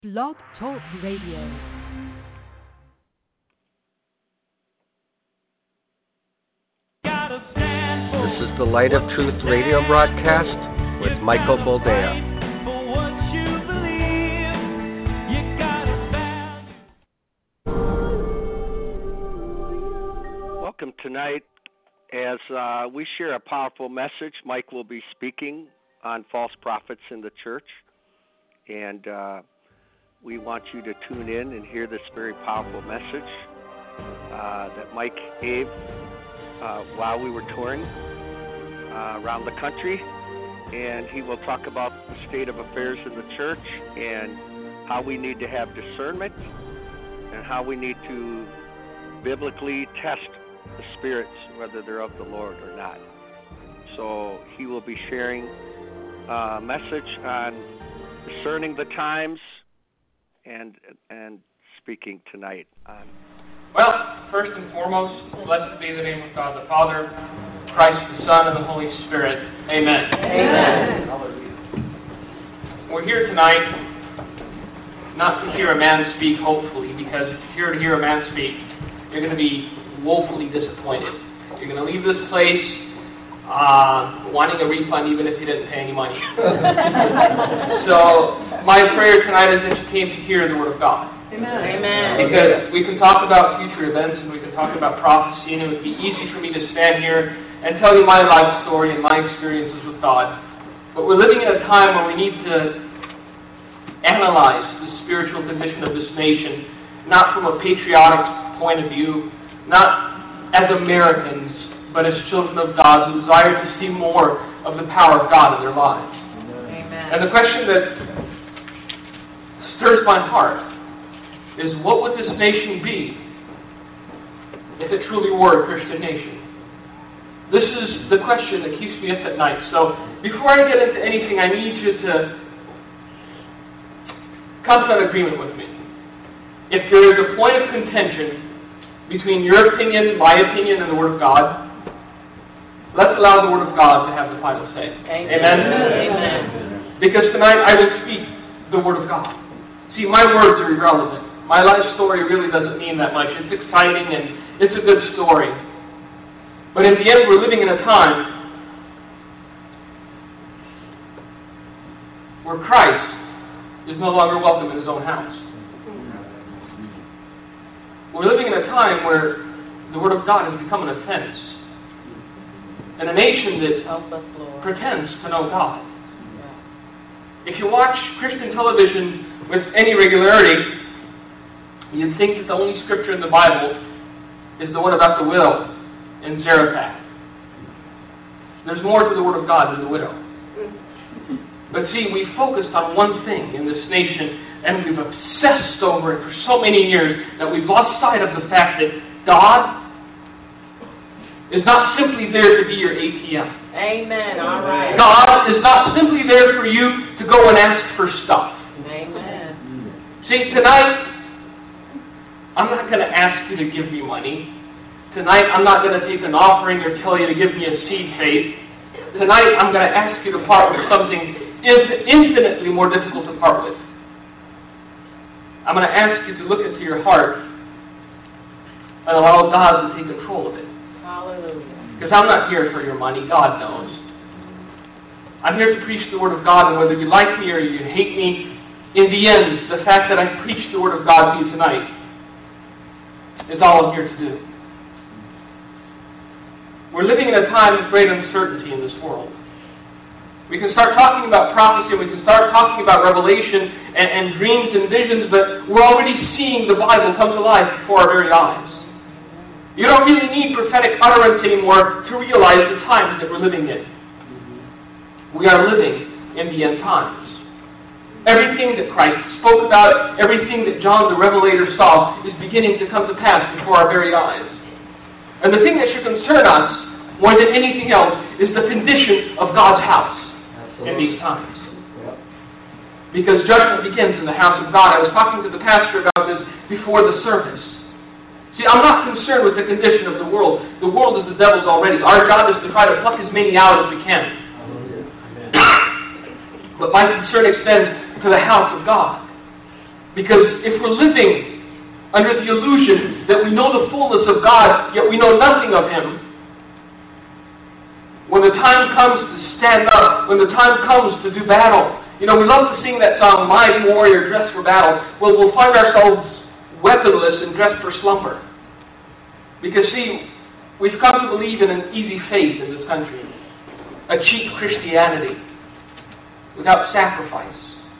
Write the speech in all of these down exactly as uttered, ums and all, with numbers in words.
Blog Talk Radio. This is the Light of Truth radio broadcast with Michael Boldea. Welcome tonight as uh, we share a powerful message. Mike will be speaking on false prophets in the church, and uh, we want you to tune in and hear this very powerful message uh, that Mike gave uh, while we were touring uh, around the country. And he will talk about the state of affairs in the church and how we need to have discernment and how we need to biblically test the spirits, whether they're of the Lord or not. So he will be sharing a message on discerning the times and and speaking tonight on. Well, first and foremost, blessed be the name of God the Father, Christ the Son, and the Holy Spirit. Amen. Amen. We're here tonight not to hear a man speak, hopefully, because if you're here to hear a man speak, you're going to be woefully disappointed. You're going to leave this place uh, wanting a refund even if you didn't pay any money. So my prayer tonight is that you came to hear the Word of God. Amen. Amen. Because we can talk about future events and we can talk about prophecy, and it would be easy for me to stand here and tell you my life story and my experiences with God. But we're living in a time where we need to analyze the spiritual condition of this nation, not from a patriotic point of view, not as Americans, but as children of God who desire to see more of the power of God in their lives. Amen. And the question that stirs my heart is, what would this nation be if it truly were a Christian nation? This is the question that keeps me up at night. So before I get into anything, I need you to come to an agreement with me. If there is a point of contention between your opinion, my opinion, and the Word of God, let's allow the Word of God to have the final say. Amen. Amen? Amen. Because tonight I will speak the Word of God. See, my words are irrelevant. My life story really doesn't mean that much. It's exciting and it's a good story. But in the end, we're living in a time where Christ is no longer welcome in His own house. We're living in a time where the Word of God has become an offense. And a nation that pretends to know God. If you watch Christian television with any regularity, you'd think that the only scripture in the Bible is the one about the widow in Zarephath. There's more to the Word of God than the widow. But see, we focused on one thing in this nation, and we've obsessed over it for so many years that we've lost sight of the fact that God is not simply there to be your A T M. Amen. All right. God is not simply there for you to go and ask for stuff. Amen. See, tonight, I'm not going to ask you to give me money. Tonight, I'm not going to take an offering or tell you to give me a seed faith. Tonight, I'm going to ask you to part with something infinitely more difficult to part with. I'm going to ask you to look into your heart and allow God to take control of it. Hallelujah. Because I'm not here for your money. God knows. I'm here to preach the Word of God, and whether you like me or you hate me, in the end, the fact that I preach the Word of God to you tonight is all I'm here to do. We're living in a time of great uncertainty in this world. We can start talking about prophecy, we can start talking about revelation and, and dreams and visions, but we're already seeing the Bible come to life before our very eyes. You don't really need prophetic utterance anymore to realize the times that we're living in. We are living in the end times. Everything that Christ spoke about, everything that John the Revelator saw, is beginning to come to pass before our very eyes. And the thing that should concern us more than anything else is the condition of God's house in these times. Because judgment begins in the house of God. I was talking to the pastor about this before the service. See, I'm not concerned with the condition of the world. The world is the devil's already. Our job is to try to pluck as many out as we can. But my concern extends to the house of God. Because if we're living under the illusion that we know the fullness of God, yet we know nothing of Him, when the time comes to stand up, when the time comes to do battle, you know, we love to sing that song, Mighty Warrior, Dressed for Battle. Well, we'll find ourselves weaponless and dressed for slumber. Because, see, we've come to believe in an easy faith in this country, a cheap Christianity without sacrifice,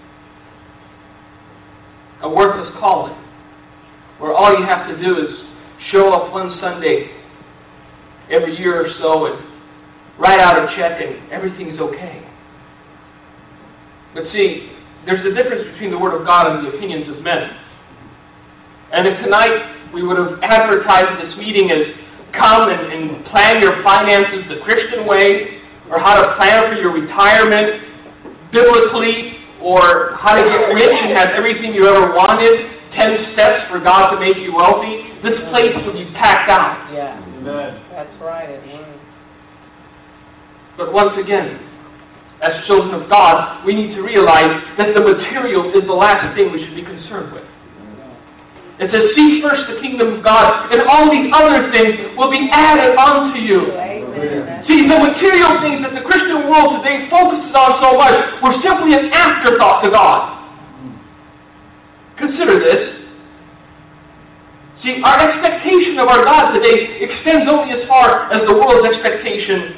a worthless calling, where all you have to do is show up one Sunday every year or so and write out a check and everything's okay. But see, there's a difference between the Word of God and the opinions of men. And if tonight we would have advertised this meeting as come and, and plan your finances the Christian way, or how to plan for your retirement biblically, or how to get rich and have everything you ever wanted, ten steps for God to make you wealthy, this place would be packed out. Yeah. Amen. That's right. It would. But once again, as children of God, we need to realize that the material is the last thing we should be concerned with. It says, seek first the kingdom of God, and all these other things will be added unto you. Amen. See, the material things that the Christian world today focuses on so much were simply an afterthought to God. Consider this. See, our expectation of our God today extends only as far as the world's expectation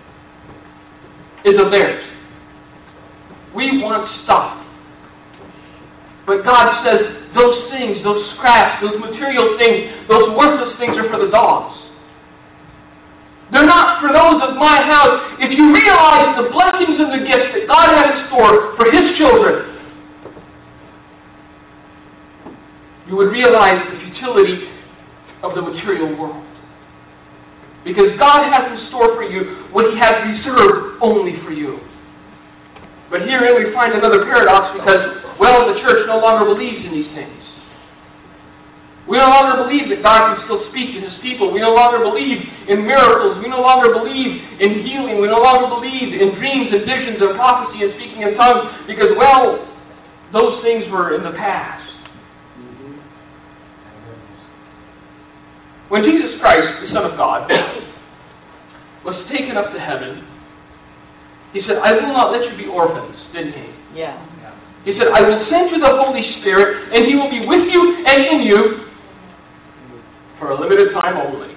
is of theirs. We want stuff. But God says those things, those scraps, those material things, those worthless things are for the dogs. They're not for those of my house. If you realize the blessings and the gifts that God had in store for His children, you would realize the futility of the material world. Because God has in store for you what He has reserved only for you. But herein we find another paradox because, well, the church no longer believes in these things. We no longer believe that God can still speak to His people. We no longer believe in miracles. We no longer believe in healing. We no longer believe in dreams and visions and prophecy and speaking in tongues because, well, those things were in the past. When Jesus Christ, the Son of God, was taken up to heaven, He said, I will not let you be orphans, didn't He? Yeah. He said, I will send you the Holy Spirit, and He will be with you and in you for a limited time only.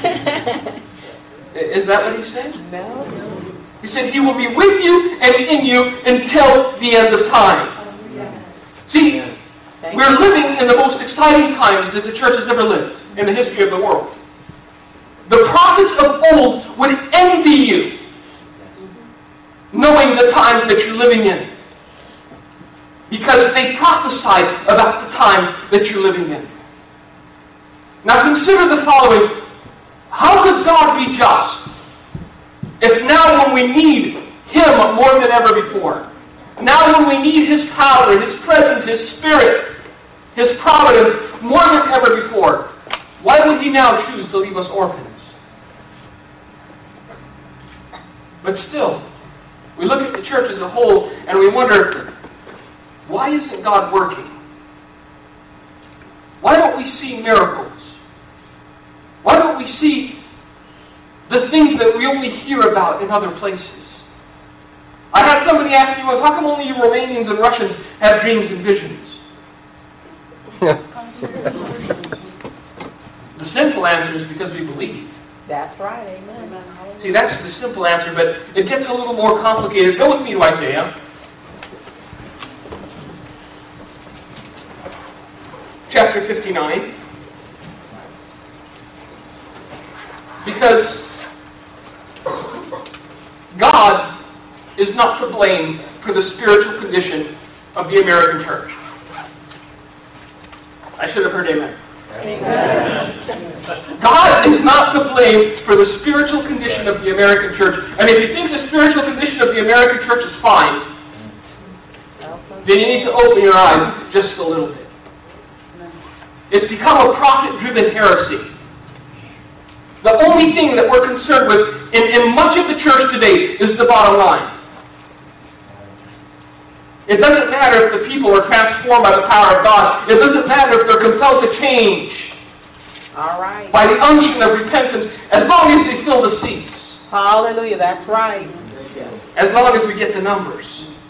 Is that what He said? No. He said, He will be with you and in you until the end of time. See, we're living in the most exciting times that the church has ever lived in the history of the world. The prophets of old would envy you, knowing the times that you're living in, because they prophesied about the time that you're living in. Now consider the following. How could God be just if now when we need Him more than ever before, now when we need His power, His presence, His Spirit, His providence more than ever before, why would He now choose to leave us orphans? But still, we look at the church as a whole and we wonder, why isn't God working? Why don't we see miracles? Why don't we see the things that we only hear about in other places? I had somebody ask me, well, how come only you Romanians and Russians have dreams and visions? The simple answer is because we believe. That's right, amen. See, that's the simple answer, but it gets a little more complicated. Go with me to Isaiah. Chapter fifty-nine. Because God is not to blame for the spiritual condition of the American church. I should have heard amen. Amen. God is not to blame for the spiritual condition of the American church. And if you think the spiritual condition of the American church is fine, then you need to open your eyes just a little bit. It's become a profit-driven heresy. The only thing that we're concerned with in, in much of the church today is the bottom line. It doesn't matter if the people are transformed by the power of God. It doesn't matter if they're compelled to change All right. by the unction of repentance, as long as they fill the seats. Hallelujah. That's right. As long as we get the numbers.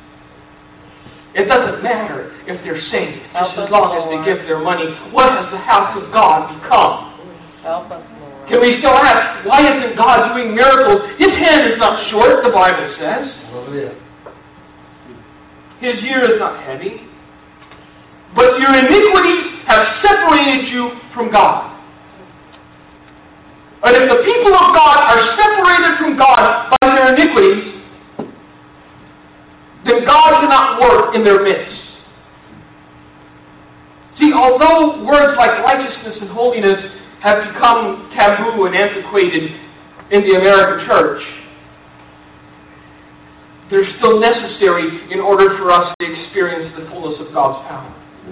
It doesn't matter if they're saved, just as long as they give their money. What has the house of God become? Help us, Lord. Can we still ask, why isn't God doing miracles? His hand is not short, the Bible says. Hallelujah. His ear is not heavy. But your iniquities have separated you from God. And if the people of God are separated from God by their iniquities, then God cannot work in their midst. See, although words like righteousness and holiness have become taboo and antiquated in the American church, they're still necessary in order for us to experience the fullness of God's power.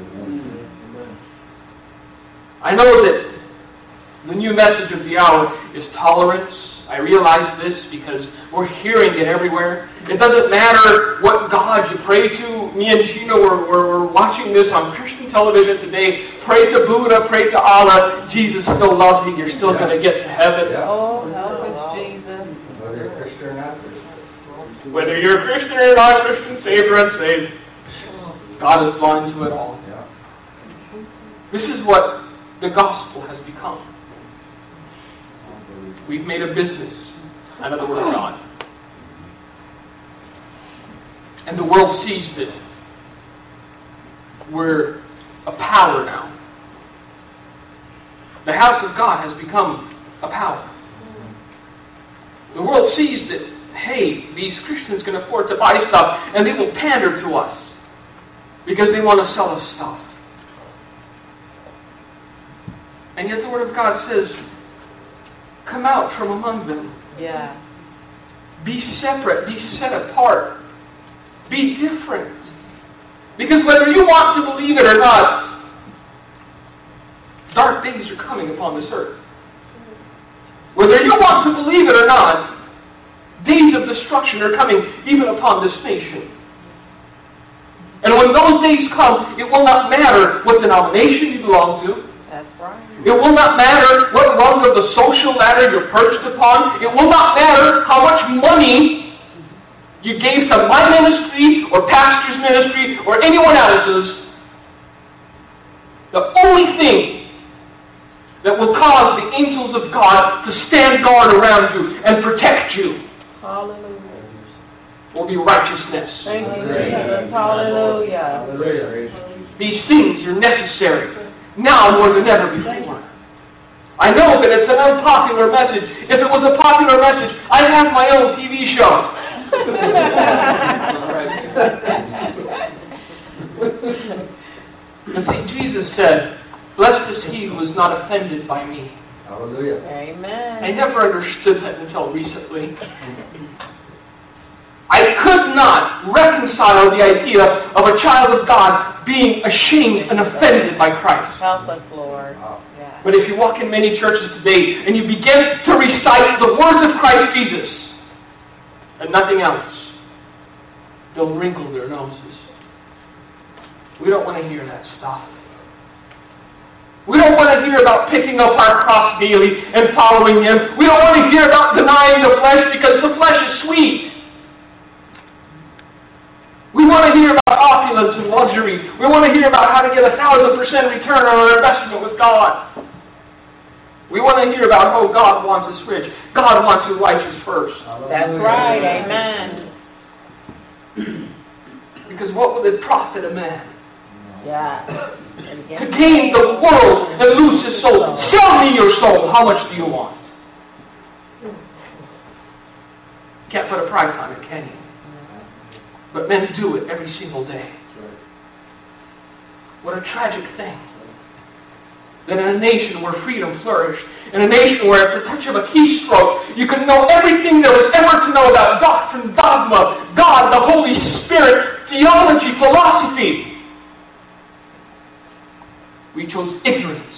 I know that the new message of the hour is tolerance. I realize this because we're hearing it everywhere. It doesn't matter what God you pray to. Me and Gina were, were, were watching this on Christian television today. Pray to Buddha, pray to Allah. Jesus still loves you. You're still yeah. going to get to heaven. Yeah. Oh, help us, Jesus. Whether you're Christian or not Christian. Whether you're a Christian or not Christian, saved or unsaved, God is blind to it all. Yeah. This is what the gospel has become. We've made a business out of the Word of God. And the world sees this. We're a power now. The house of God has become a power. The world sees that, hey, these Christians can afford to buy stuff, and they will pander to us because they want to sell us stuff. And yet the Word of God says, come out from among them. Yeah. Be separate. Be set apart. Be different. Because whether you want to believe it or not, dark days are coming upon this earth. Whether you want to believe it or not, days of destruction are coming even upon this nation. And when those days come, it will not matter what denomination you belong to. That's right. It will not matter what rung of the social ladder you're perched upon. It will not matter how much money you gave to my ministry or pastor's ministry or anyone else's. The only thing that will cause the angels of God to stand guard around you and protect you Hallelujah. will be righteousness. Thank you, Jesus. Hallelujah. Hallelujah. These things are necessary now more than ever before. I know that it's an unpopular message. If it was a popular message, I'd have my own T V show. But see, Jesus said, blessed is he who is not offended by me. Hallelujah. Amen. I never understood that until recently. I could not reconcile the idea of a child of God being ashamed and offended by Christ. Help us, Lord. Yeah. But if you walk in many churches today and you begin to recite the words of Christ Jesus and nothing else, they'll wrinkle their noses. We don't want to hear that stuff. We don't want to hear about picking up our cross daily and following Him. We don't want to hear about denying the flesh because the flesh is sweet. We want to hear about opulence and luxury. We want to hear about how to get a thousand percent return on our investment with God. We want to hear about how God wants us rich. God wants you righteous first. That's right. Amen. Because what will it profit a man Yeah. to gain the world and lose his soul? Sell me your soul. How much do you want? Can't put a price on it, can you? But men do it every single day. What a tragic thing. That in a nation where freedom flourished, in a nation where at the touch of a keystroke, you could know everything there was ever to know about doctrine, dogma, God, the Holy Spirit, theology, philosophy. We chose ignorance.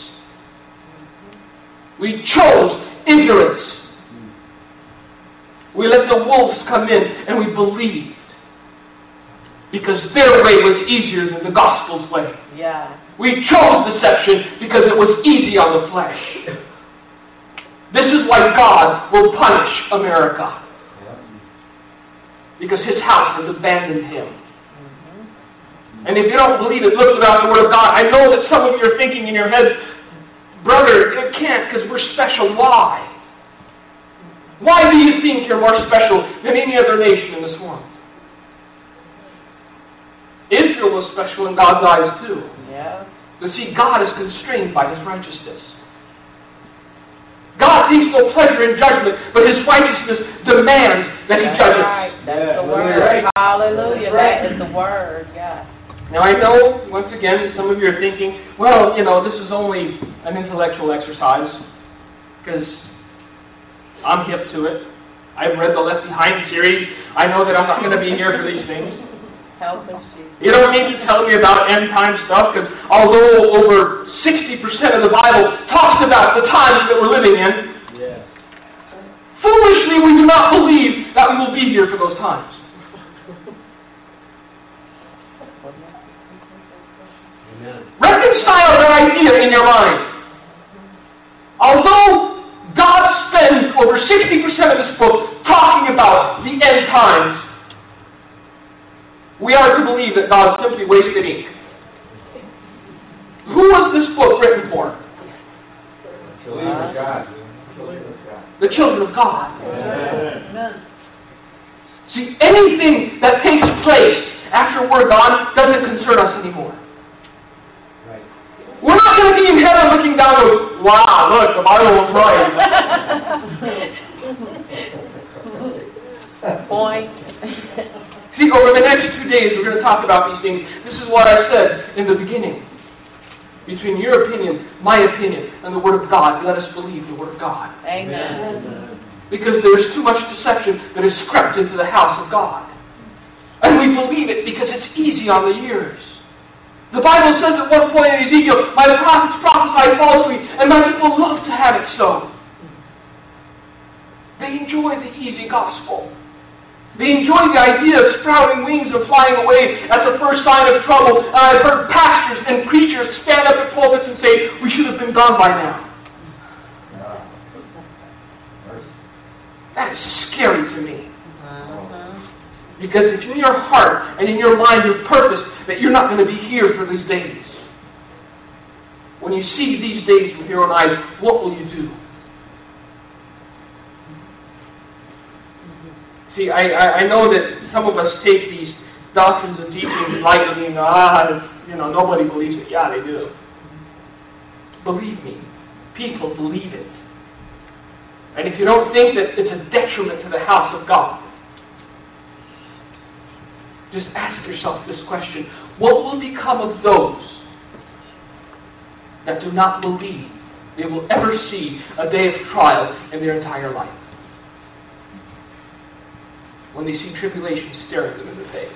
We chose ignorance. We let the wolves come in and we believed. because their way was easier than the gospel's way. Yeah. We chose deception because it was easy on the flesh. This is why God will punish America. Because His house has abandoned Him. Mm-hmm. And if you don't believe it, look around the Word of God. I know that some of you are thinking in your head, brother, it can't because we're special. Why? Why do you think you're more special than any other nation in this world? Israel was special in God's eyes too. Yeah. But see, God is constrained by His righteousness. God takes no pleasure in judgment, but His righteousness demands that He That's judges. right. That's Yeah, the word. right. Hallelujah. That's right. That is the word. Yeah. Now I know, once again, some of you are thinking, well, you know, this is only an intellectual exercise, because I'm hip to it. I've read the Left Behind series. I know that I'm not going to be here for these things. Help us, Jesus. You don't need to tell me about end-time stuff, because although over sixty percent of the Bible talks about the times that we're living in, Yeah. foolishly we do not believe that we will be here for those times. Amen. Reconcile that idea in your mind. Although God spends over sixty percent of this book talking about the end times, we are to believe that God simply wasted ink. Who was this book written for? Children of God. Children of God. The children of God. Amen. See, anything that takes place after we're gone doesn't concern us anymore. Right. We're not going to be in heaven looking down and go, wow, look, the Bible was right. Point. See, over the next two days, we're going to talk about these things. This is what I said in the beginning. Between your opinion, my opinion, and the Word of God, let us believe the Word of God. Amen. Because there is too much deception that has crept into the house of God. And we believe it because it's easy on the ears. The Bible says at one point in Ezekiel, my prophets prophesy falsely, and my people love to have it so. They enjoy the easy gospel. They enjoy the idea of sprouting wings and flying away at the first sign of trouble. And I've heard pastors and preachers stand up at pulpits and say, we should have been gone by now. That is scary to me. Uh-huh. Because it's in your heart and in your mind your purpose that you're not going to be here for these days. When you see these days with your own eyes, what will you do? See, I, I, I know that some of us take these doctrines and teachings lightly and, ah, you know, nobody believes it. Yeah, they do. Believe me, people believe it. And if you don't think that it's a detriment to the house of God, just ask yourself this question. What will become of those that do not believe they will ever see a day of trial in their entire life? When they see tribulation staring them in the face.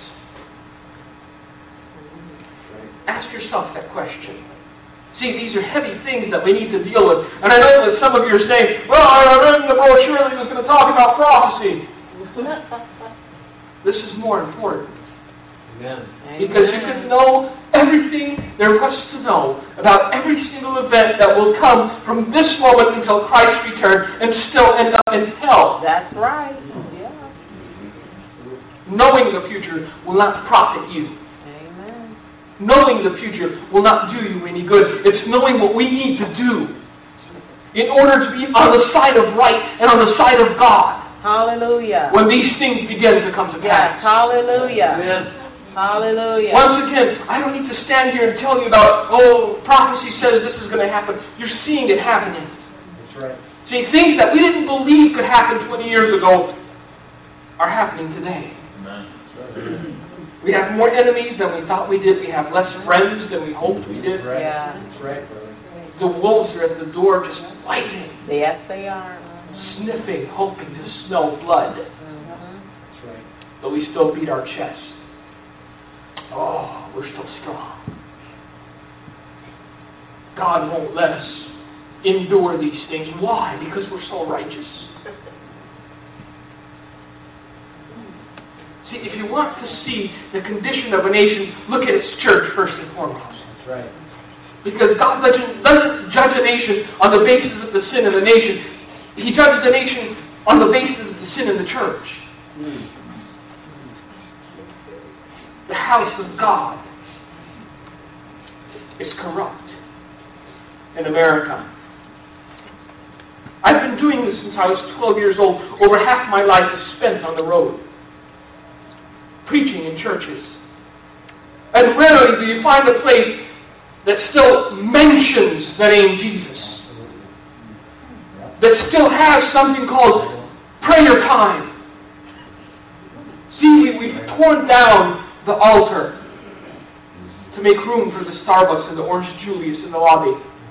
Ask yourself that question. See, these are heavy things that we need to deal with. And I know that some of you are saying, well, I read in the brochure that he was going to talk about prophecy. This is more important. Amen. Because you can know everything there was to know about every single event that will come from this moment until Christ returns and still end up in hell. That's right. Yeah. Knowing the future will not profit you. Amen. Knowing the future will not do you any good. It's knowing what we need to do in order to be on the side of right and on the side of God Hallelujah. when these things begin to come to Yes. pass. Hallelujah. Amen. Hallelujah. Once again, I don't need to stand here and tell you about, oh, prophecy says this is going to happen. You're seeing it happening. That's right. See, things that we didn't believe could happen twenty years ago are happening today. We have more enemies than we thought we did. We have less friends than we hoped we did. That's right. Yeah. That's right, brother. The wolves are at the door just biting, Yes, they are. sniffing, hoping to smell blood. Mm-hmm. That's right. But we still beat our chest. Oh, we're still strong. God won't let us endure these things. Why? Because we're so righteous. See, if you want to see the condition of a nation, look at its church first and foremost. That's right. Because God doesn't, doesn't judge a nation on the basis of the sin of the nation. He judges a nation on the basis of the sin in the church. Mm. The house of God is corrupt in America. I've been doing this since I was twelve years old. Over half my life is spent on the road, preaching in churches. And rarely do you find a place that still mentions the name Jesus, that still has something called prayer time. See, we, we've torn down the altar to make room for the Starbucks and the Orange Julius in the lobby.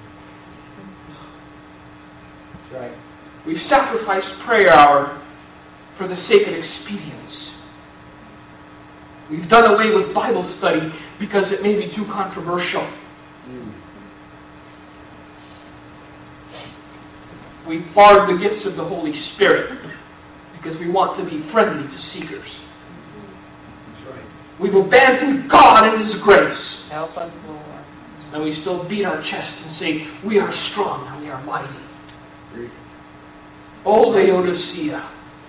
That's right. We've sacrificed prayer hour for the sake of expedience. We've done away with Bible study because it may be too controversial. Mm. We've barred the gifts of the Holy Spirit because we want to be friendly to seekers. That's right. We've abandoned God and His grace. Help us, Lord. And we still beat our chest and say, we are strong and we are mighty. Great. Oh, Laodicea.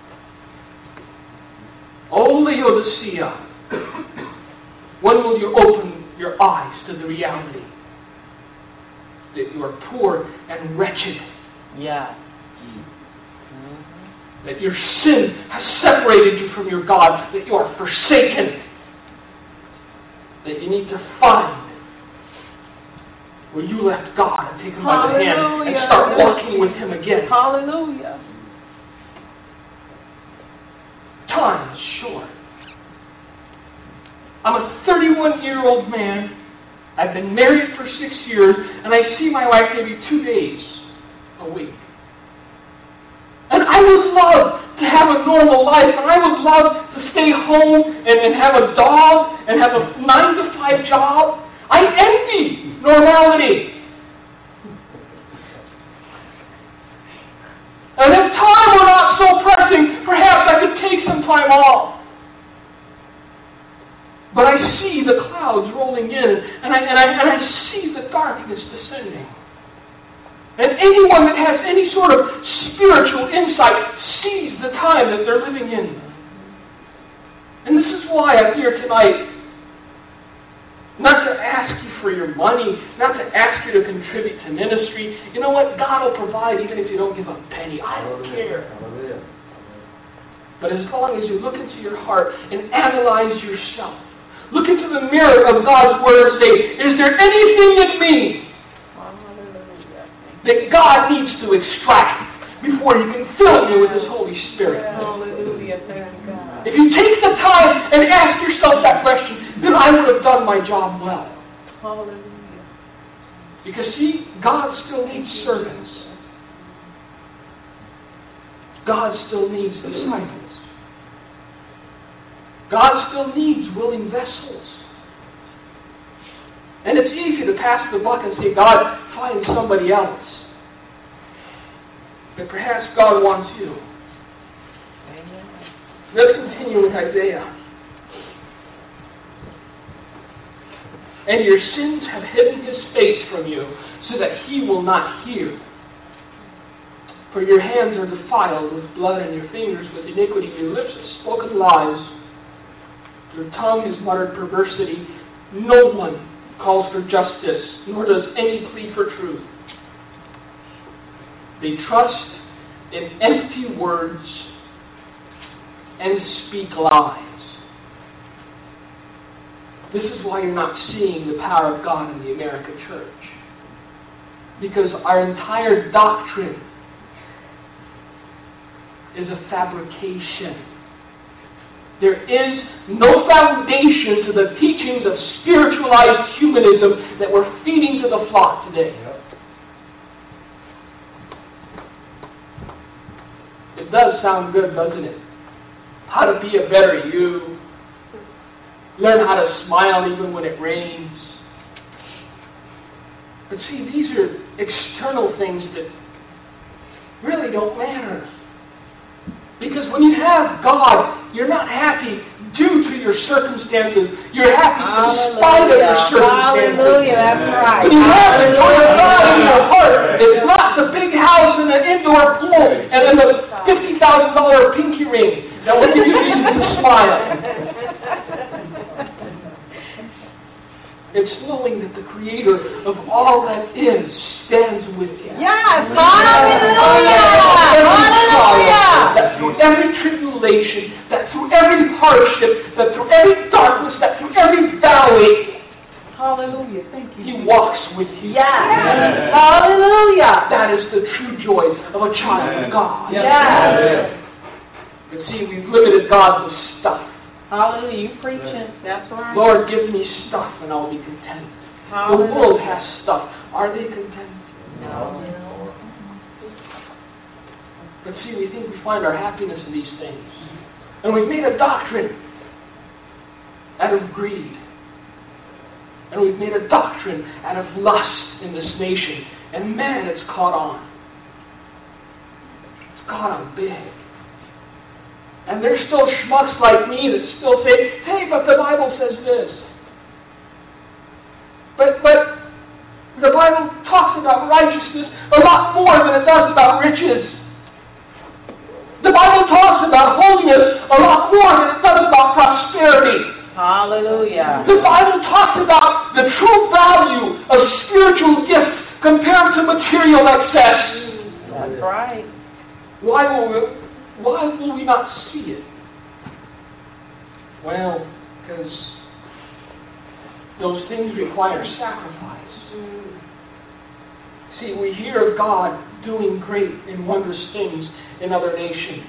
Oh, Laodicea. When will you open your eyes to the reality that you are poor and wretched? Yeah. That your sin has separated you from your God, that you are forsaken, that you need to find where you left God and take Him by the hand and Hallelujah. start walking with Him again. Hallelujah. Time is short. I'm a thirty-one-year-old man. I've been married for six years, and I see my wife maybe two days a week. And I would love to have a normal life, and I would love to stay home and, and have a dog and have a nine to five job. I envy normality. And if time were not so pressing, perhaps I could take some time off. But I see the clouds rolling in, and I, and I, and I see the darkness descending. And anyone that has any sort of spiritual insight sees the time that they're living in. And this is why I'm here tonight. Not to ask you for your money, not to ask you to contribute to ministry. You know what? God will provide even if you don't give a penny. I don't care. Hallelujah. But as long as you look into your heart and analyze yourself, look into the mirror of God's Word and say, is there anything in me that God needs to extract before He can fill me with His Holy Spirit? Hallelujah. Thank God. If you take the time and ask yourself that question, then I would have done my job well. Hallelujah. Because see, God still needs servants. God still needs disciples. God still needs willing vessels. And it's easy to pass the buck and say, God, find somebody else. But perhaps God wants you. Amen. Let's continue with Isaiah. And your sins have hidden His face from you, so that He will not hear. For your hands are defiled with blood, and your fingers with iniquity. Your lips have spoken lies. Your tongue has muttered perversity. No one calls for justice, nor does any plea for truth. They trust in empty words and speak lies. This is why you're not seeing the power of God in the American church. Because our entire doctrine is a fabrication. There is no foundation to the teachings of spiritualized humanism that we're feeding to the flock today. Yep. It does sound good, doesn't it? How to be a better you. Learn how to smile even when it rains. But see, these are external things that really don't matter. Because when you have God, you're not happy due to your circumstances. You're happy in spite of your circumstances. Hallelujah, that's right. When you have the joy of God in your heart, it's not the big house and the indoor pool and then the fifty thousand dollars pinky ring that will give you reason to smile. It's knowing that the Creator of all that is stands with you. Yes, hallelujah! Hallelujah! That through every tribulation, that through every hardship, that through every darkness, that through every valley, Hallelujah, thank you. He walks with you. Yes. Yes. Hallelujah! That is the true joy of a child of God. Yes. Yes. But see, we've limited God with stuff. Hallelujah, you preaching. That's right. Lord, give me stuff and I'll be content. Hallelujah. The world has stuff. Are they content? No. But see, we think we find our happiness in these things. And we've made a doctrine out of greed. And we've made a doctrine out of lust in this nation. And man, it's caught on. It's caught on big. And there's still schmucks like me that still say, hey, but the Bible says this. But, but the Bible talks about righteousness a lot more than it does about riches. The Bible talks about holiness a lot more than it does about prosperity. Hallelujah. The Bible talks about the true value of spiritual gifts compared to material excess. That's right. Why will we... Why will we not see it? Well, because those things require sacrifice. See, we hear of God doing great and wondrous things in other nations.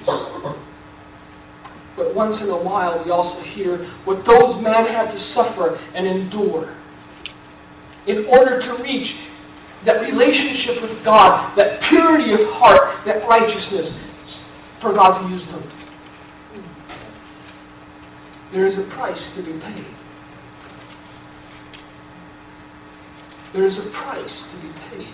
But once in a while, we also hear what those men had to suffer and endure in order to reach that relationship with God, that purity of heart, that righteousness, for God to use them. There is a price to be paid. There is a price to be paid.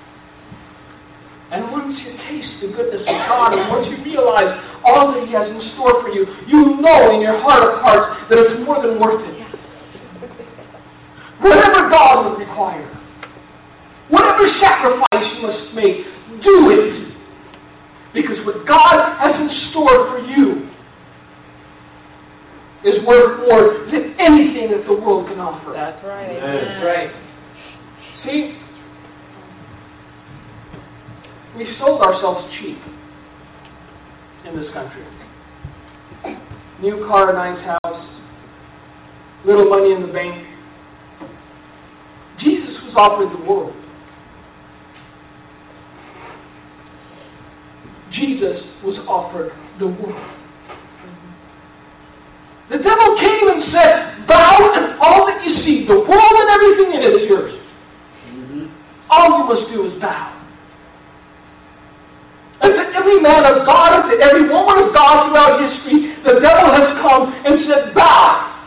And once you taste the goodness of God, and once you realize all that He has in store for you, you know in your heart of hearts that it's more than worth it. Whatever God would require, whatever sacrifice you must make, do it. Because what God has in store for you is worth more than anything that the world can offer. That's right. That's right. See, we sold ourselves cheap in this country. New car, nice house, little money in the bank. Jesus was offered the world. Jesus was offered the world. The devil came and said, bow and all that you see, the world and everything in it is yours. Mm-hmm. All you must do is bow. And to every man of God, and to every woman of God throughout history, the devil has come and said, bow.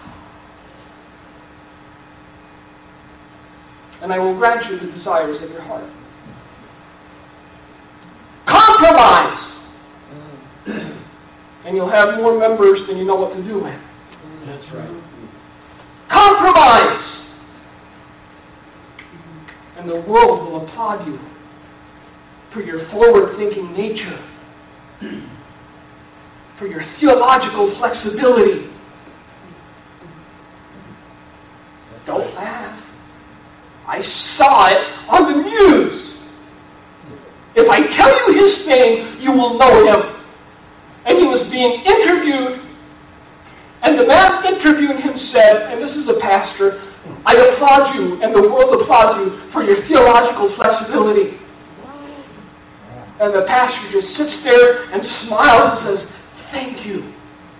And I will grant you the desires of your heart. Compromise. And you'll have more members than you know what to do with. That's right. Compromise. And the world will applaud you for your forward-thinking nature, for your theological flexibility. Don't laugh. I saw it on the news. If I tell you his name, you will know him. And he was being interviewed, and the man interviewing him said, and this is a pastor, I applaud you, and the world applauds you for your theological flexibility. And the pastor just sits there and smiles and says, thank you.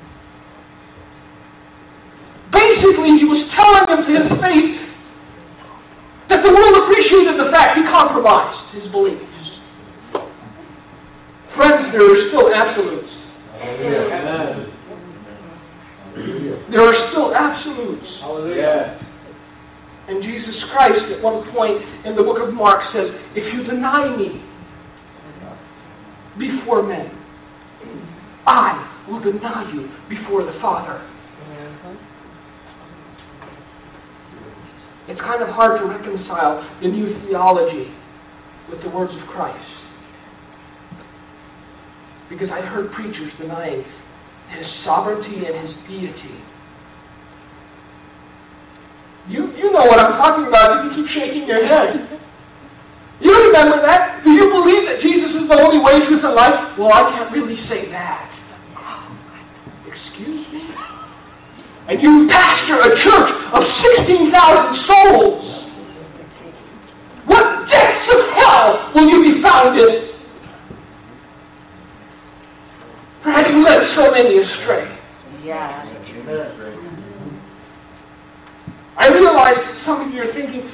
Basically, he was telling him to his face that the world appreciated the fact he compromised his beliefs. Friends, there are still absolutes. Hallelujah. There are still absolutes. Hallelujah. And Jesus Christ, at one point in the book of Mark, says, if you deny me before men, I will deny you before the Father. It's kind of hard to reconcile the new theology with the words of Christ. Because I heard preachers denying His sovereignty and His deity. You, you know what I'm talking about. You keep shaking your head. You remember that? Do you believe that Jesus is the only way, truth, and life? Well, I can't really say that. Excuse me? And you pastor a church of sixteen thousand souls. What depths of hell will you be found in? For having led so many astray. Yeah. I realize that some of you are thinking,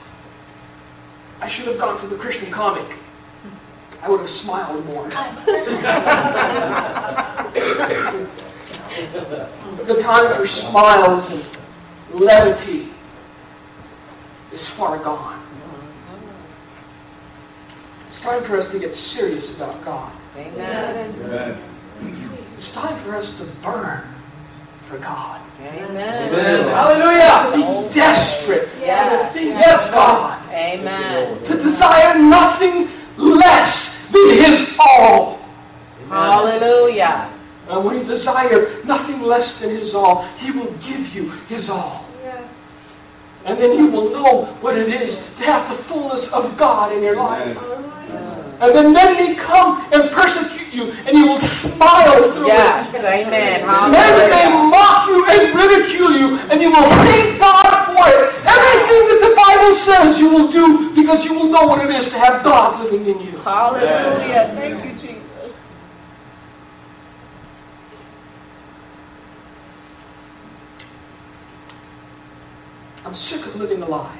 I should have gone to the Christian comic. I would have smiled more. The time for smiles and levity is far gone. It's time for us to get serious about God. Amen. It's time for us to burn for God. Amen. Hallelujah! To be desperate Yes. for the things of God. Amen. To desire nothing less than His all. Hallelujah. And when you desire nothing less than His all, He will give you His all. And then you will know what it is to have the fullness of God in your life. And then men may come and persecute you, and you will smile through Yes. it. Amen. Men may Hallelujah. mock you and ridicule you, and you will thank God for it. Everything that the Bible says you will do, because you will know what it is to have God living in you. Hallelujah. Thank you, Jesus. I'm sick of living a lie.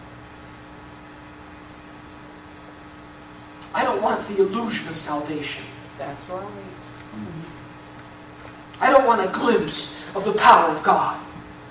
I don't want the illusion of salvation. That's right. I don't want a glimpse of the power of God.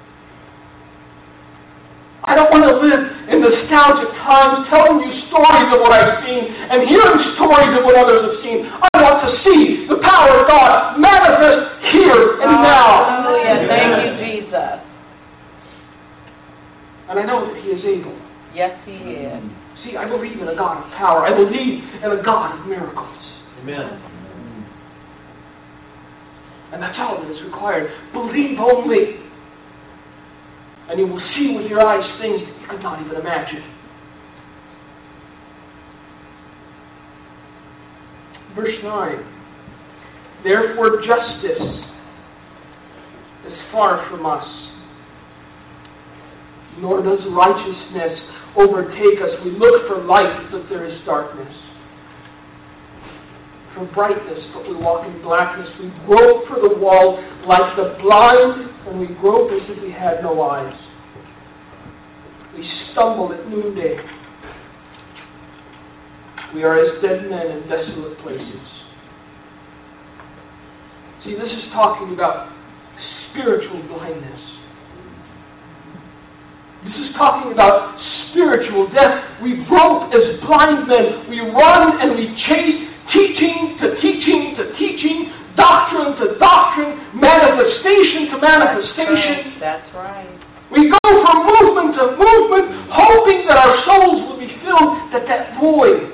I don't want to live in nostalgic times telling you stories of what I've seen and hearing stories of what others have seen. I want to see the power of God manifest here and now. Hallelujah. Thank you, Jesus. And I know that He is able. Yes, He is. See, I believe in a God of power. I believe in a God of miracles. Amen. And that's all that is required. Believe only. And you will see with your eyes things that you could not even imagine. Verse nine. Therefore justice is far from us, nor does righteousness overtake us. We look for light, but there is darkness. For brightness, but we walk in blackness. We grope for the wall like the blind, and we grope as if we had no eyes. We stumble at noonday. We are as dead men in desolate places. See, this is talking about spiritual blindness. This is talking about spiritual death. We grope as blind men. We run and we chase, teaching to teaching to teaching, doctrine to doctrine, manifestation to manifestation. That's right. We go from movement to movement, hoping that our souls will be filled, that that void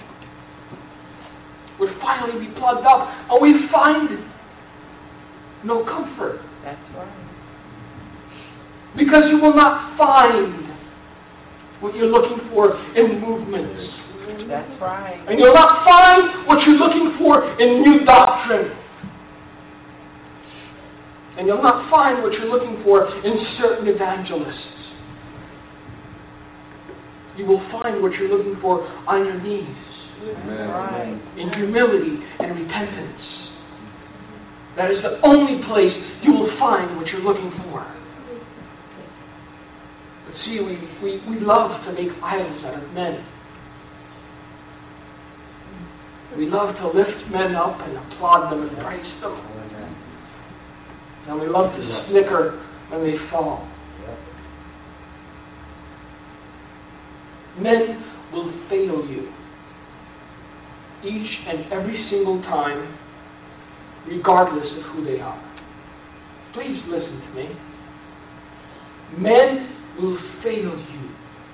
would finally be plugged up, and we find no comfort. That's right. Because you will not find what you're looking for in movements. That's right. And you'll not find what you're looking for in new doctrine. And you'll not find what you're looking for in certain evangelists. You will find what you're looking for on your knees. That's right. In humility and repentance. That is the only place you will find what you're looking for. But see, we, we, we love to make idols out of men. We love to lift men up and applaud them and praise them. And we love to snicker when they fall. Men will fail you each and every single time regardless of who they are. Please listen to me. Men will fail you.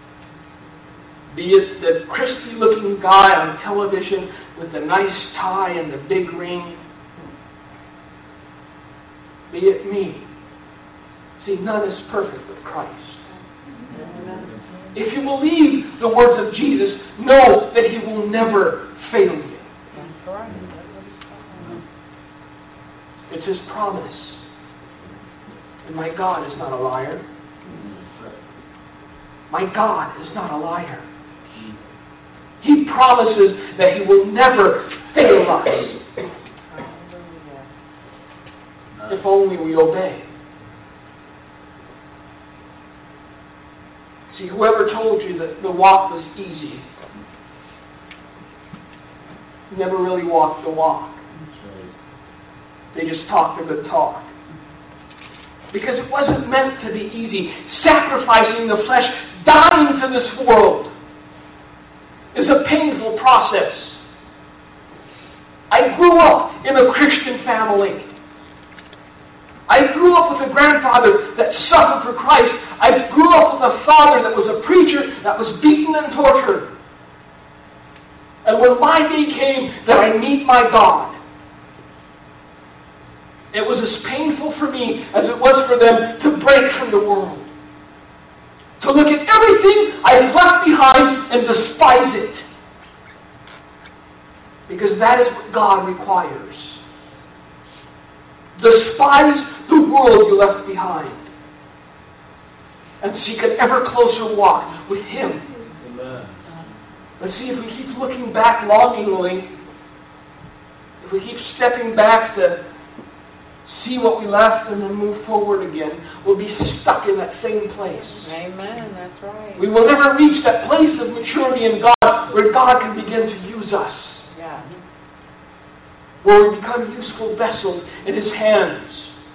Be it the crispy-looking guy on television with the nice tie and the big ring. Be it me. See, none is perfect but Christ. If you believe the words of Jesus, know that He will never fail you. It's His promise. And my God is not a liar. My God is not a liar. He promises that He will never fail us. If only we obey. See, whoever told you that the walk was easy never really walked the walk. They just talked a good talk. Because it wasn't meant to be easy. Sacrificing the flesh, dying to this world, is a painful process. I grew up in a Christian family. I grew up with a grandfather that suffered for Christ. I grew up with a father that was a preacher that was beaten and tortured. And when my day came that I meet my God, it was as painful for me as it was for them to break from the world. To look at everything I've left behind and despise it. Because that is what God requires. Despise the world you left behind. And seek an ever closer walk with Him. Amen. But see, if we keep looking back longingly, if we keep stepping back to see what we left and then move forward again, we'll be stuck in that same place. Amen, that's right. We will never reach that place of maturity in God where God can begin to use us. Yeah. Where we become useful vessels in His hands.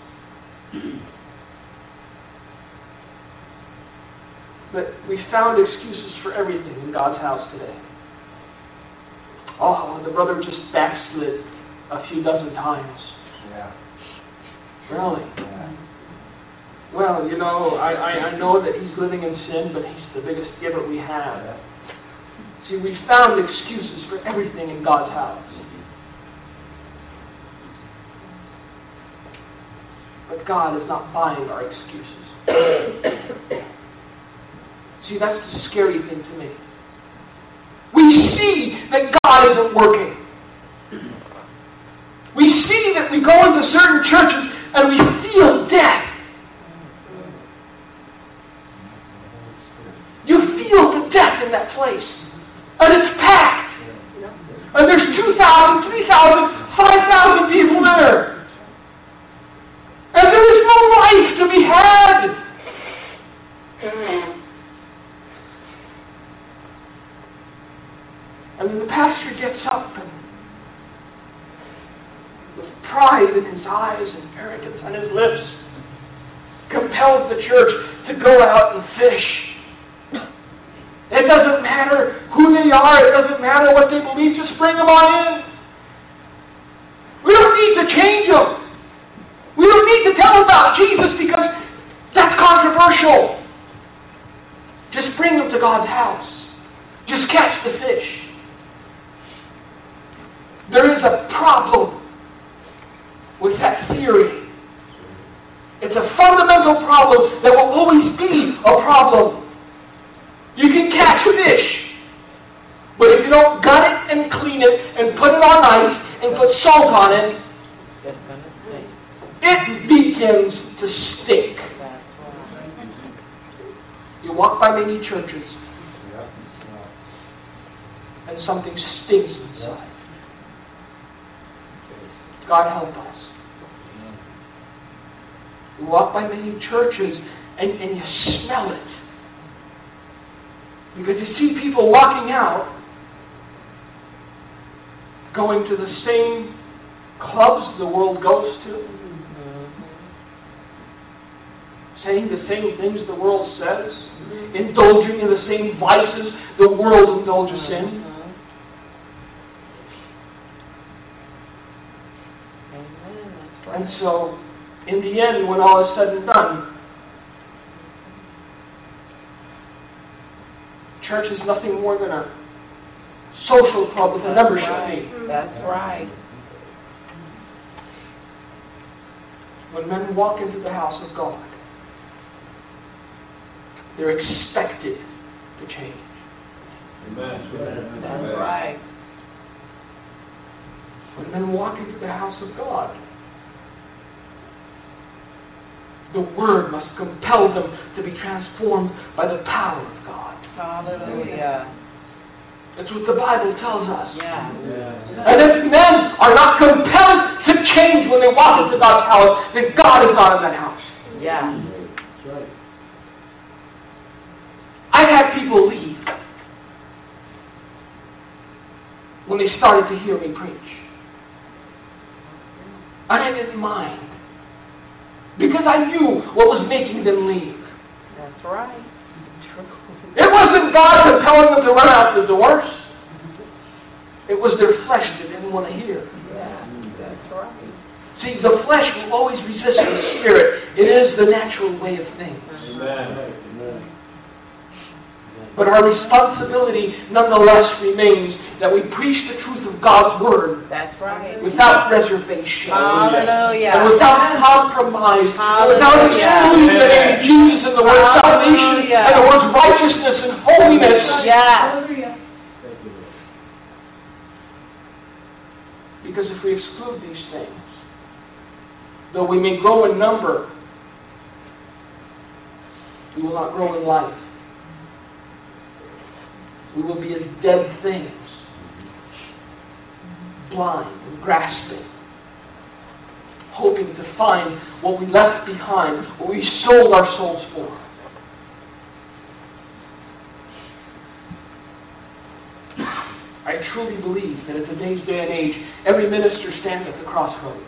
But we found excuses for everything in God's house today. Oh, the brother just backslid a few dozen times. Yeah. Really? Yeah. Well, you know, I, I, I know that he's living in sin, but he's the biggest giver we have. Yeah. See, we found excuses for everything in God's house. But God is not buying our excuses. See, that's the scary thing to me. We see that God isn't working. We see that we go into certain churches and we feel death. You feel the death in that place. And it's packed. And there's two thousand, three thousand, five thousand people there. And there is no life to be had. And then the pastor gets up and with pride in his eyes and arrogance on his lips, compels the church to go out and fish. It doesn't matter who they are. It doesn't matter what they believe. Just bring them on in. We don't need to change them. We don't need to tell them about Jesus because that's controversial. Just bring them to God's house. Just catch the fish. There is a problem with that theory. It's a fundamental problem that will always be a problem. You can catch fish, but if you don't gut it and clean it and put it on ice and put salt on it, it begins to stink. You walk by many churches and something stinks inside. God help us. You walk by many churches and, and you smell it. Because you see people walking out, going to the same clubs the world goes to, saying the same things the world says, indulging in the same vices the world indulges in. And so, in the end, when all is said and done, church is nothing more than a social club with a membership fee. That's right. When men walk into the house of God, they're expected to change. Amen. That's right. When men walk into the house of God, the Word must compel them to be transformed by the power of God. Hallelujah. That's what the Bible tells us. Yeah. Yeah. And if men are not compelled to change when they walk into God's house, then God is not in that house. Yeah. That's right. I've had people leave when they started to hear me preach. And I didn't mind, because I knew what was making them leave. That's right. It wasn't God compelling them to run out the doors. It was their flesh that didn't want to hear. Yeah, that's right. See, the flesh will always resist the Spirit. It is the natural way of things. Amen. Amen. But our responsibility nonetheless remains that we preach the truth of God's Word That's right. without reservation. Hallelujah. And without compromise. And without Hallelujah. excluding the name of Jesus and the word salvation Hallelujah. and the words righteousness and holiness. Yeah. Thank you, Lord. Because if we exclude these things, though we may grow in number, we will not grow in life. We will be as dead things, blind and grasping, hoping to find what we left behind, what we sold our souls for. I truly believe that in today's day and age, every minister stands at the crossroads.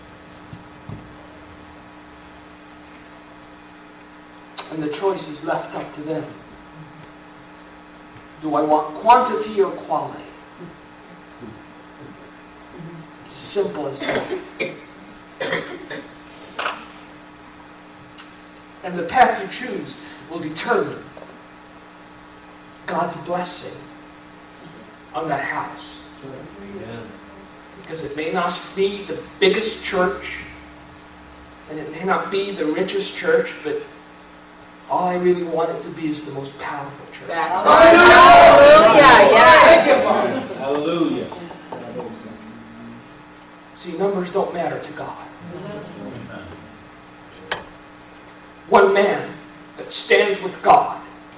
And the choice is left up to them. Do I want quantity or quality? Simple as that. And the path you choose will determine God's blessing on that house. Amen. Because it may not be the biggest church, and it may not be the richest church, but all I really want it to be is the most powerful church. Hallelujah. Yeah. Hallelujah. See, numbers don't matter to God. One man that stands with God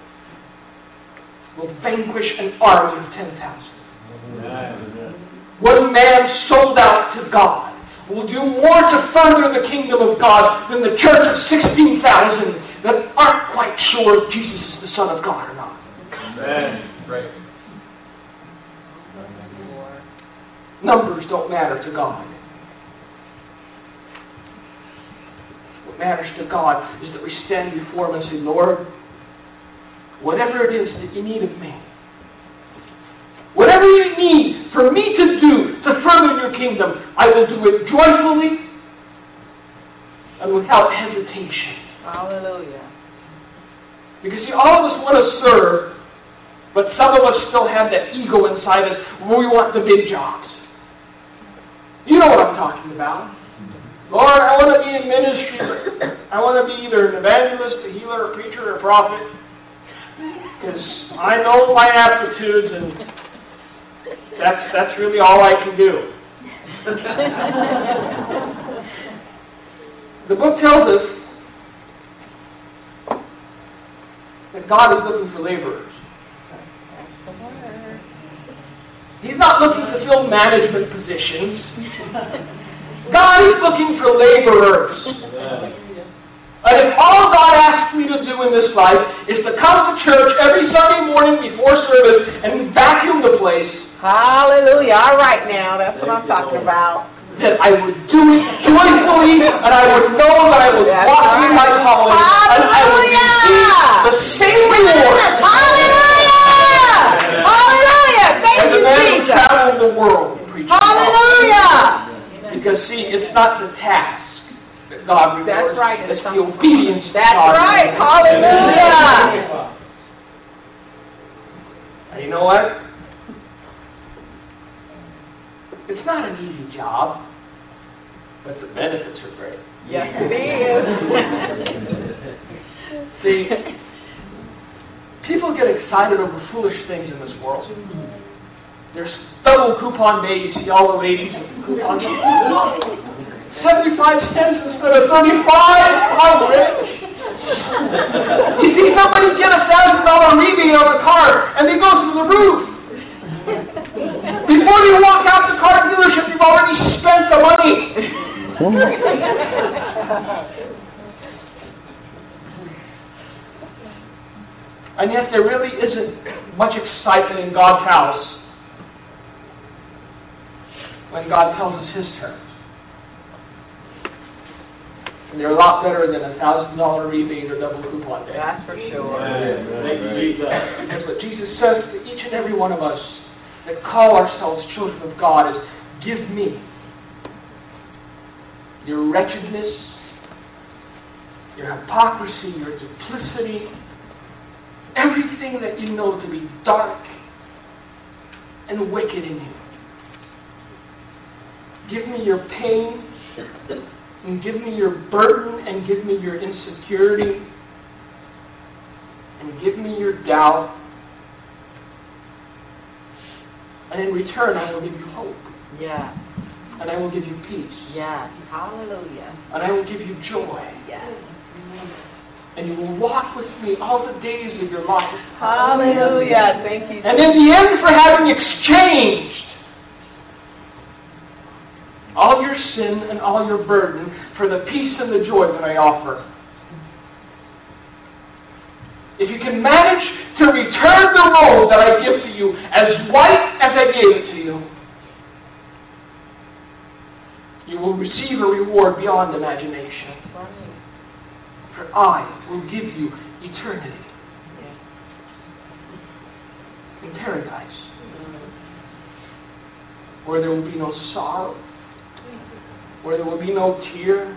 will vanquish an army of ten thousand. One man sold out to God will do more to further the kingdom of God than the church of sixteen thousand that aren't quite sure if Jesus is the Son of God or not. Amen. Right. Numbers don't matter to God. What matters to God is that we stand before Him and say, Lord, whatever it is that you need of me, whatever you need for me to do to further your kingdom, I will do it joyfully and without hesitation. Hallelujah. Because see, all of us want to serve, but some of us still have that ego inside us where we want the big jobs. You know what I'm talking about. Lord, I want to be in ministry, but I want to be either an evangelist, a healer, a preacher, or a prophet. Because I know my aptitudes, and that's that's really all I can do. The book tells us that God is looking for laborers. He's not looking to fill management positions. God is looking for laborers. And if all God asks me to do in this life is to come to church every Sunday morning before service and vacuum the place, Hallelujah. All right now. That's what I'm talking about. that I would do it joyfully, and I would know that I was That's walking in my right. calling, and I would receive the same reward Hallelujah. Hallelujah. Thank as you, the man who Jesus. traveled the world preaching. Hallelujah. Because, see, it's not the task that God rewards. That's right. It's the obedience to That's God. right. Hallelujah. And you know what? It's not an easy job, but the benefits are great. Yes, it is. See, people get excited over foolish things in this world. There's double coupon day. You see all the ladies with coupons. seventy-five cents instead of thirty-five. I'm rich. You see somebody get a thousand dollar rebate on a car, and they go through the roof. Before you walk out the car dealership, you've already spent the money. And yet there really isn't much excitement in God's house when God tells us His terms. And they're a lot better than a thousand dollar rebate or double coupon day. That's for sure. Thank you, Jesus. That's what Jesus says to each and every one of us that call ourselves children of God is, give me your wretchedness, your hypocrisy, your duplicity, everything that you know to be dark and wicked in you. Give me your pain, and give me your burden, and give me your insecurity, and give me your doubt. And in return, I will give you hope. Yeah. And I will give you peace. Yeah. Hallelujah. And I will give you joy. Yes. And you will walk with me all the days of your life. Hallelujah. Thank you. And in the end, for having exchanged all your sin and all your burden for the peace and the joy that I offer. If you can manage to return the robe that I give to you as white as I gave it to you, you will receive a reward beyond imagination. For I will give you eternity in paradise, where there will be no sorrow, where there will be no tear,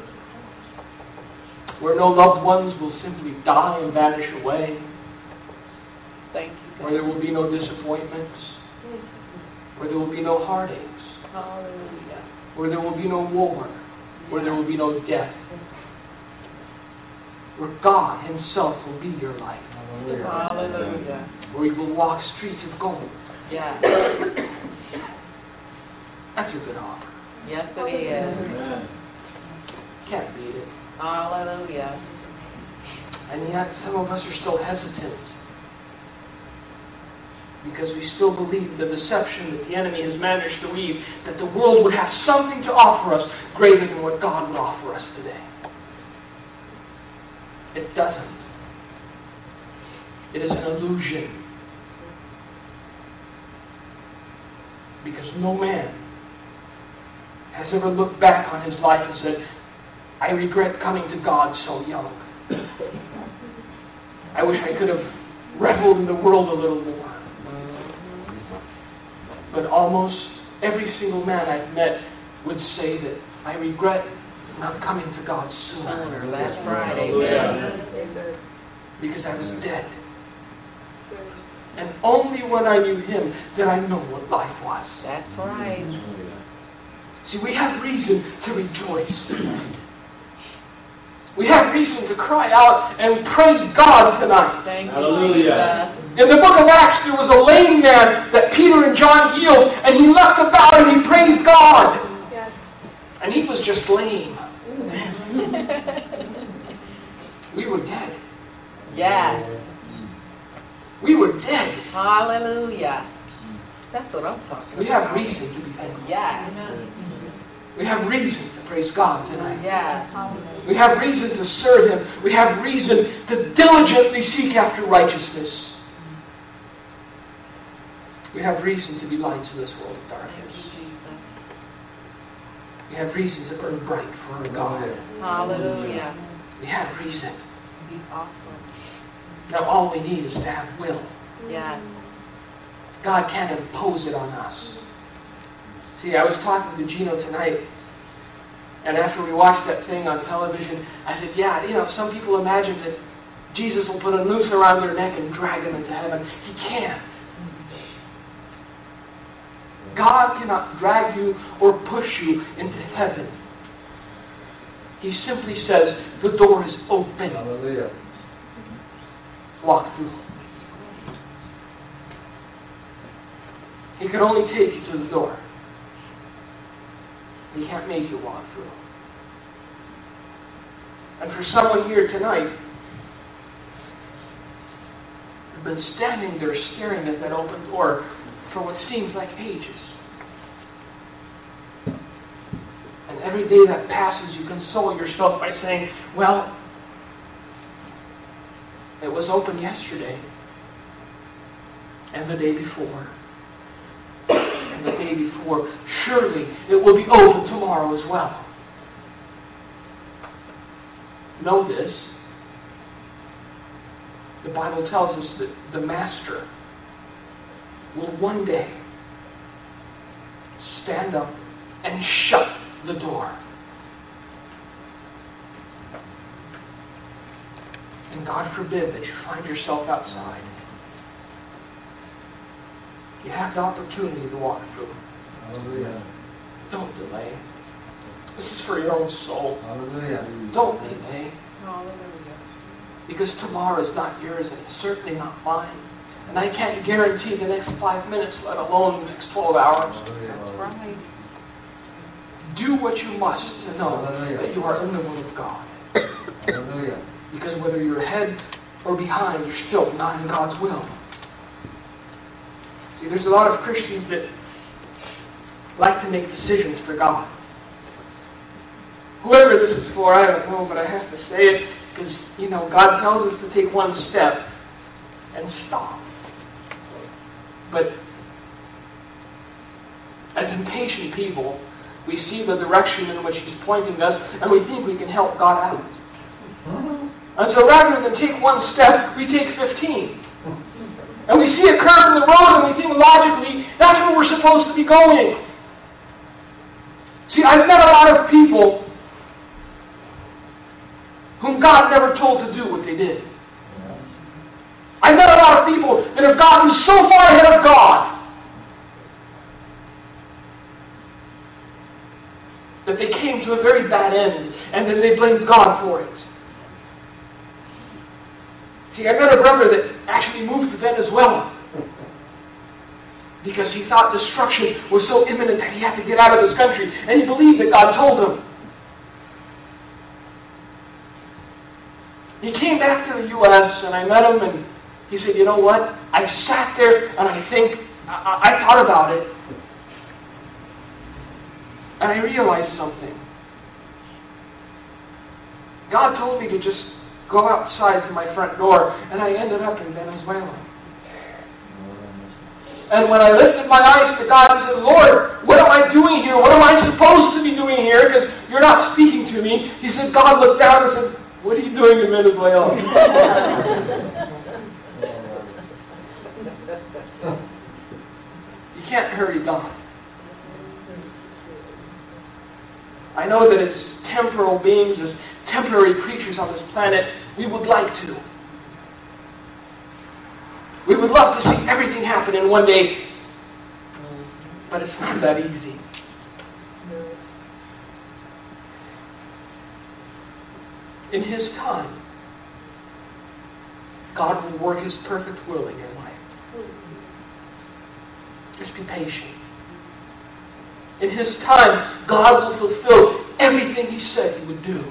where no loved ones will simply die and vanish away, Thank you. where there will be no disappointments, where there will be no heartaches, Hallelujah. where there will be no war, where there will be no death, where God Himself will be your life, Hallelujah. where you will walk streets of gold. Yeah. That's a good offer. Yes, it is. Can't beat it. Hallelujah. And yet some of us are still hesitant because we still believe the deception that the enemy has managed to weave, that the world would have something to offer us greater than what God would offer us today. It doesn't. It is an illusion. Because no man has ever looked back on his life and said, I regret coming to God so young. I wish I could have reveled in the world a little more. But almost every single man I've met would say that I regret not coming to God sooner. Last Friday. Because I was dead. And only when I knew Him did I know what life was. That's right. See, we have reason to rejoice. We have reason to cry out and praise God tonight. Thank you. Hallelujah. In the book of Acts, there was a lame man that Peter and John healed, and he left about and he praised God. Yes. And he was just lame. We were dead. Yes. We were dead. Hallelujah. That's what I'm talking about. We have reason to be thankful. Yes. We have reason to praise God tonight. Yes. We have reason to serve Him. We have reason to diligently seek after righteousness. We have reason to be lights in this world of darkness. We have reason to burn bright for our God. Hallelujah. We have reason. Awesome. Now all we need is to have will. Yes. God can't impose it on us. See, I was talking to Gino tonight, And after we watched that thing on television, I said, yeah, you know, some people imagine that Jesus will put a noose around their neck and drag them into heaven. He can't. God cannot drag you or push you into heaven. He simply says, the door is open. Hallelujah. Walk through. He can only take you to the door. He can't make you walk through. And for someone here tonight, you've been standing there staring at that open door for what seems like ages. And every day that passes, you console yourself by saying, well, it was open yesterday, and the day before, and the day before. Surely it will be open tomorrow as well. Know this. The Bible tells us that the Master will one day stand up and shut the door. And God forbid that you find yourself outside. You have the opportunity to walk through. Hallelujah. Don't delay. This is for your own soul. Hallelujah. Don't delay. Hallelujah. Because tomorrow is not yours and it's certainly not mine. And I can't guarantee the next five minutes, let alone the next twelve hours. Hallelujah. Right. Do what you must to know Hallelujah. that you are in the will of God. Hallelujah. Because whether you're ahead or behind, you're still not in God's will. See, there's a lot of Christians that like to make decisions for God. Whoever this is for, I don't know, but I have to say it because, you know, God tells us to take one step and stop. But as impatient people, we see the direction in which He's pointing us, and we think we can help God out. And so rather than take one step, we take fifteen. And we see a curve in the road, and we think logically, that's where we're supposed to be going. See, I've met a lot of people whom God never told to do what they did. I've met a lot of people that have gotten so far ahead of God that they came to a very bad end, and then they blamed God for it. See, I met a brother that actually moved to Venezuela because he thought destruction was so imminent that he had to get out of this country, and he believed that God told him. He came back to the U S, and I met him, and he said, you know what? I sat there, and I think, I, I thought about it, and I realized something. God told me to just go outside to my front door, and I ended up in Venezuela. And when I lifted my eyes to God and said, Lord, what am I doing here? What am I supposed to be doing here? Because you're not speaking to me. He said, God looked down and said, what are you doing in Venezuela? You can't hurry God. I know that as temporal beings, as temporary creatures on this planet, we would like to. We would love to see everything happen in one day, but it's not that easy. In His time, God will work His perfect will in your life. Just be patient. In His time, God will fulfill everything He said He would do.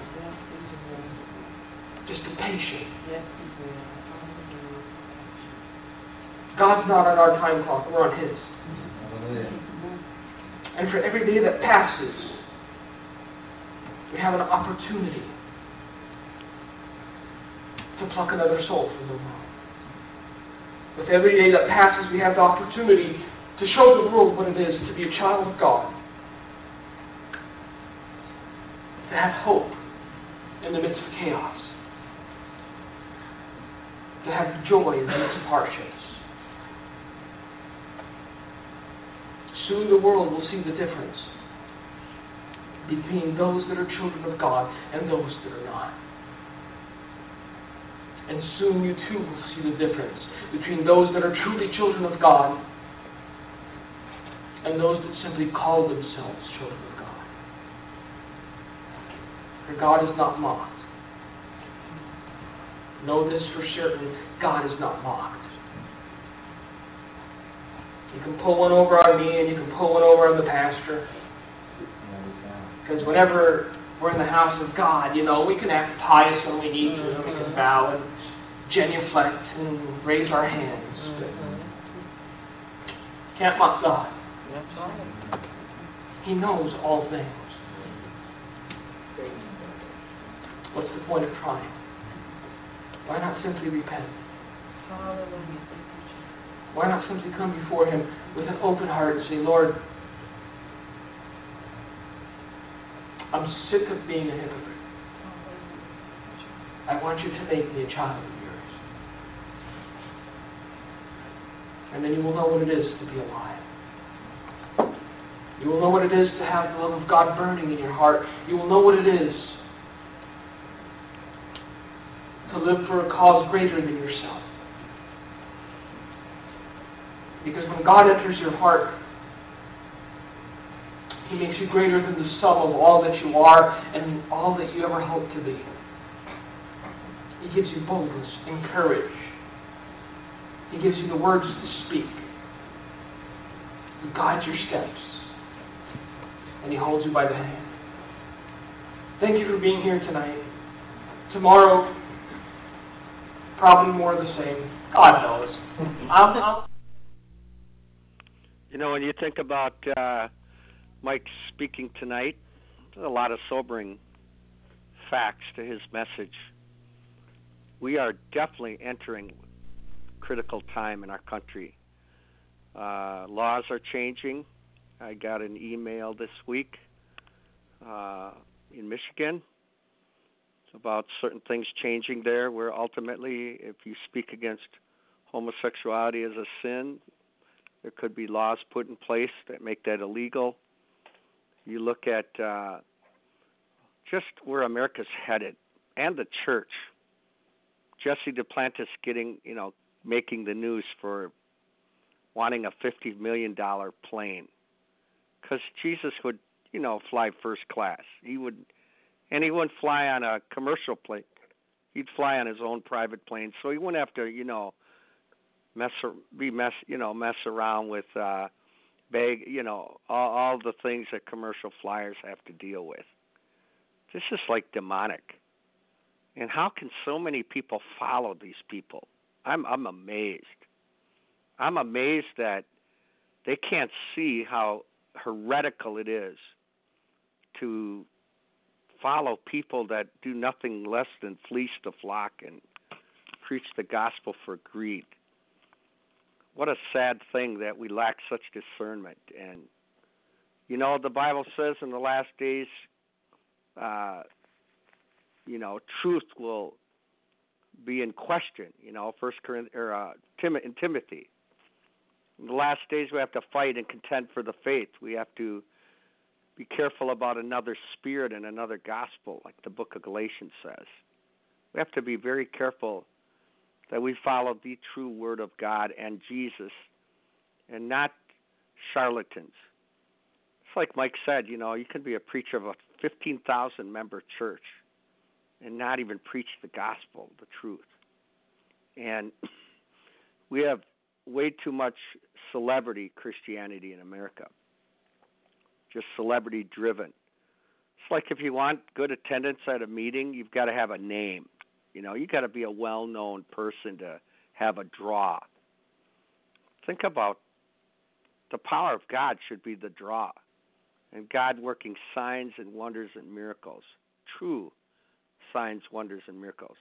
Just be patient. God's not on our time clock, we're on His. And for every day that passes, we have an opportunity to pluck another soul from the world. With every day that passes, we have the opportunity to show the world what it is to be a child of God. To have hope in the midst of chaos. To have joy in the midst of hardships. Soon the world will see the difference between those that are children of God and those that are not. And soon you too will see the difference between those that are truly children of God and those that simply call themselves children of God. For God is not mocked. Know this for certain, God is not mocked. You can pull one over on me and you can pull one over on the pastor. Because whenever we're in the house of God, you know, we can act pious when we need to, and we can bow and genuflect and raise our hands. But can't mock God. That's right. He knows all things. What's the point of trying? Why not simply repent? Why not simply come before Him with an open heart and say, Lord, I'm sick of being a hypocrite. I want you to make me a child of yours. And then you will know what it is to be alive. You will know what it is to have the love of God burning in your heart. You will know what it is to live for a cause greater than yourself. Because when God enters your heart, He makes you greater than the sum of all that you are and all that you ever hoped to be. He gives you boldness and courage. He gives you the words to speak. He guides your steps. And He holds you by the hand. Thank you for being here tonight. Tomorrow, probably more of the same. God knows. I'm, I'm You know, when you think about uh, Mike speaking tonight, there's a lot of sobering facts to his message. We are definitely entering critical time in our country. Uh, laws are changing. I got an email this week uh, in Michigan about certain things changing there, where ultimately, if you speak against homosexuality as a sin, there could be laws put in place that make that illegal. You look at uh, just where America's headed, and the church. Jesse Duplantis getting, you know, making the news for wanting a fifty million dollars plane, because Jesus would, you know, fly first class. He would, and he wouldn't fly on a commercial plane. He'd fly on his own private plane, so he wouldn't have to, you know, mess, be mess, you know, mess around with, uh, bag, you know, all, all the things that commercial flyers have to deal with. This is like demonic. And how can so many people follow these people? I'm I'm amazed. I'm amazed that they can't see how heretical it is to follow people that do nothing less than fleece the flock and preach the gospel for greed. What a sad thing that we lack such discernment. And, you know, the Bible says in the last days, uh, you know, truth will be in question, you know, First Corinthians, or uh, Tim, in Timothy. In the last days we have to fight and contend for the faith. We have to be careful about another spirit and another gospel, like the book of Galatians says. We have to be very careful that we follow the true word of God and Jesus and not charlatans. It's like Mike said, you know, you can be a preacher of a fifteen thousand member church and not even preach the gospel, the truth. And we have way too much celebrity Christianity in America, just celebrity driven. It's like if you want good attendance at a meeting, you've got to have a name. You know, you've got to be a well-known person to have a draw. Think about the power of God should be the draw, and God working signs and wonders and miracles, true signs, wonders, and miracles.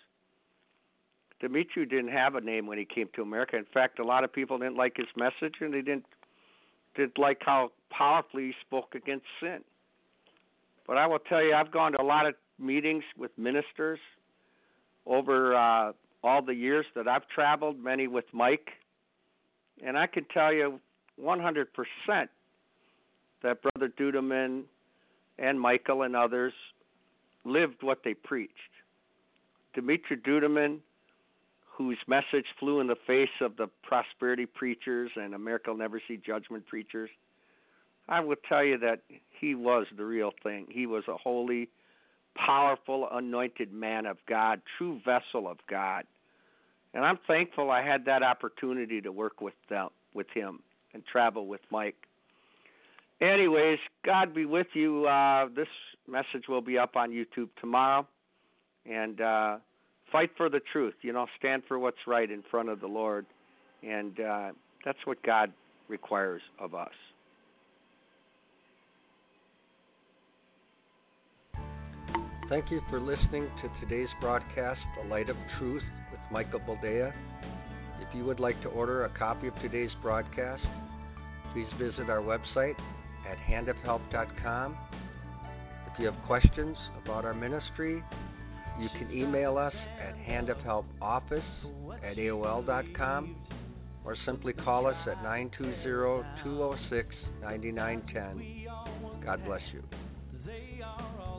Dimitri didn't have a name when he came to America. In fact, a lot of people didn't like his message, and they didn't didn't like how powerfully he spoke against sin. But I will tell you, I've gone to a lot of meetings with ministers over uh, all the years that I've traveled, many with Mike, and I can tell you one hundred percent that Brother Dudeman and Michael and others lived what they preached. Dimitri Duduman, whose message flew in the face of the prosperity preachers and America will never see judgment preachers, I will tell you that he was the real thing. He was a holy, powerful, anointed man of God, true vessel of God. And I'm thankful I had that opportunity to work with them, with him and travel with Mike. Anyways, God be with you. Uh, this message will be up on YouTube tomorrow. And uh, fight for the truth. You know, stand for what's right in front of the Lord. And uh, that's what God requires of us. Thank you for listening to today's broadcast, The Light of Truth, with Michael Boldea. If you would like to order a copy of today's broadcast, please visit our website at hand of help dot com. If you have questions about our ministry, you can email us at handofhelpoffice at A O L dot com or simply call us at nine two zero, two zero six, nine nine one zero. God bless you.